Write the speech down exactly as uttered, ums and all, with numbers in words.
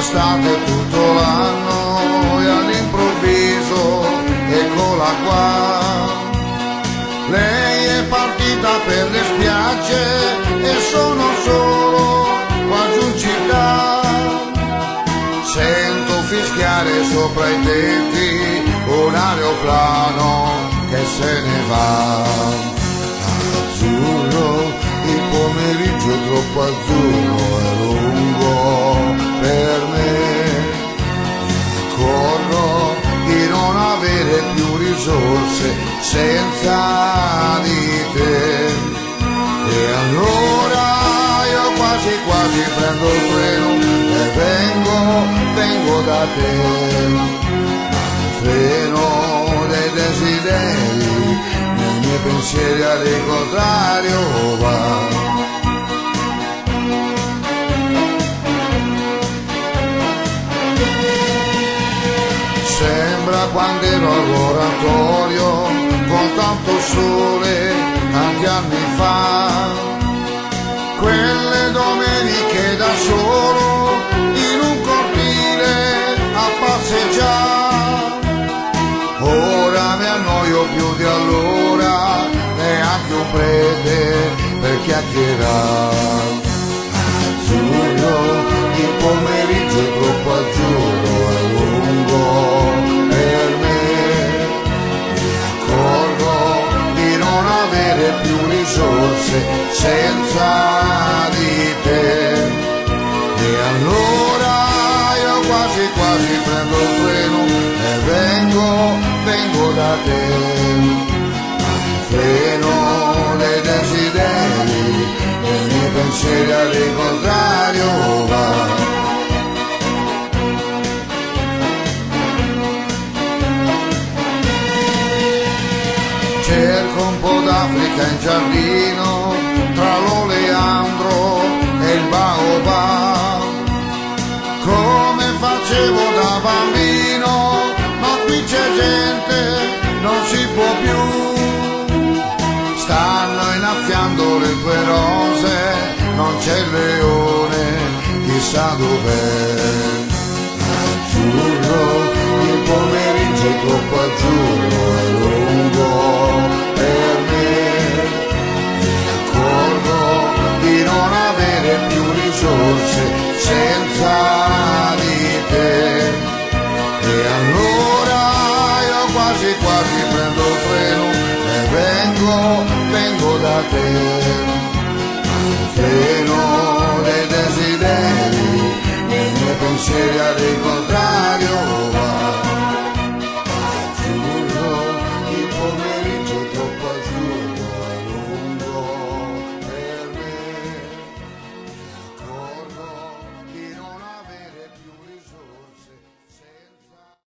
l'estate tutto l'anno e all'improvviso eccola qua. Lei è partita per le spiagge e sono solo qua giù in città. Sento fischiare sopra i tetti un aeroplano che se ne va. Azzurro, il pomeriggio è troppo azzurro e lungo per me. Corro di non avere più risorse senza di te. E allora io quasi quasi prendo il treno e vengo, vengo da te. Treno dei desideri, nei miei pensieri all'incontrario va. Sembra quando ero all'oratorio con tanto sole tanti anni fa, quelle domeniche da solo in un cortile a passeggiare. Ora mi annoio più di allora, neanche un prete per chiacchierare. Azzurro, il pomeriggio è troppo azzurro e lungo per me. Mi accorgo di non avere più risorse senza di te. E allora io quasi quasi prendo il treno e vengo, vengo da te. Al treno dei desideri, nei miei pensieri all'incontrario va. Cerco un po' d'Africa in giardino, tra l'oleandro e il baobab, come facevo da bambino, ma qui c'è gente, non si può più. Stanno innaffiando le tue rose, non c'è il leone, chissà dov'è. Azzurro, il pomeriggio è troppo azzurro e lungo per me. Mi accorgo di non avere più risorse senza di te. E allora io quasi quasi prendo il treno e vengo, vengo da te. Te